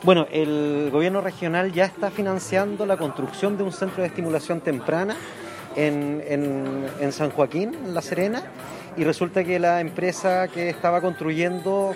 Bueno, el gobierno regional ya está financiando la construcción de un centro de estimulación temprana en San Joaquín, en La Serena, y resulta que la empresa que estaba construyendo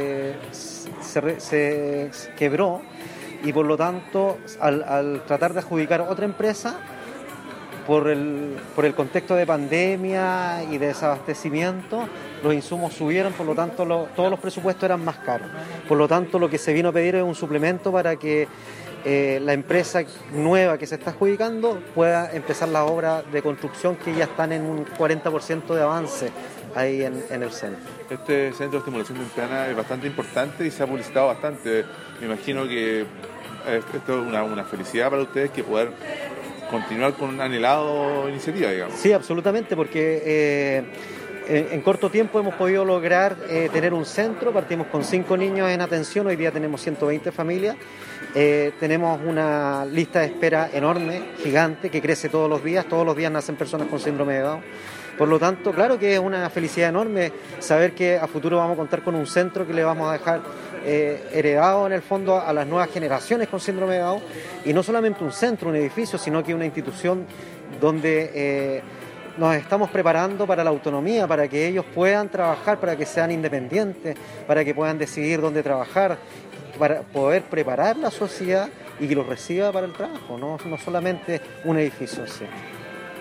se quebró y por lo tanto al tratar de adjudicar otra empresa por el contexto de pandemia y de desabastecimiento, los insumos subieron, por lo tanto todos los presupuestos eran más caros. Por lo tanto, lo que se vino a pedir es un suplemento para que la empresa nueva que se está adjudicando pueda empezar las obras de construcción que ya están en un 40% de avance ahí en el centro. Este centro de estimulación temprana es bastante importante y se ha publicitado bastante. Me imagino que esto es una felicidad para ustedes que poder continuar con una anhelado iniciativa, digamos. Sí, absolutamente, porque en corto tiempo hemos podido lograr tener un centro. Partimos con 5 niños en atención, hoy día tenemos 120 familias. Tenemos una lista de espera enorme, gigante, que crece todos los días nacen personas con síndrome de Down. Por lo tanto, claro que es una felicidad enorme saber que a futuro vamos a contar con un centro que le vamos a dejar heredado en el fondo a las nuevas generaciones con síndrome de Down, y no solamente un centro, un edificio, sino que una institución donde nos estamos preparando para la autonomía, para que ellos puedan trabajar, para que sean independientes, para que puedan decidir dónde trabajar, para poder preparar la sociedad y que los reciba para el trabajo, no solamente un edificio en sí.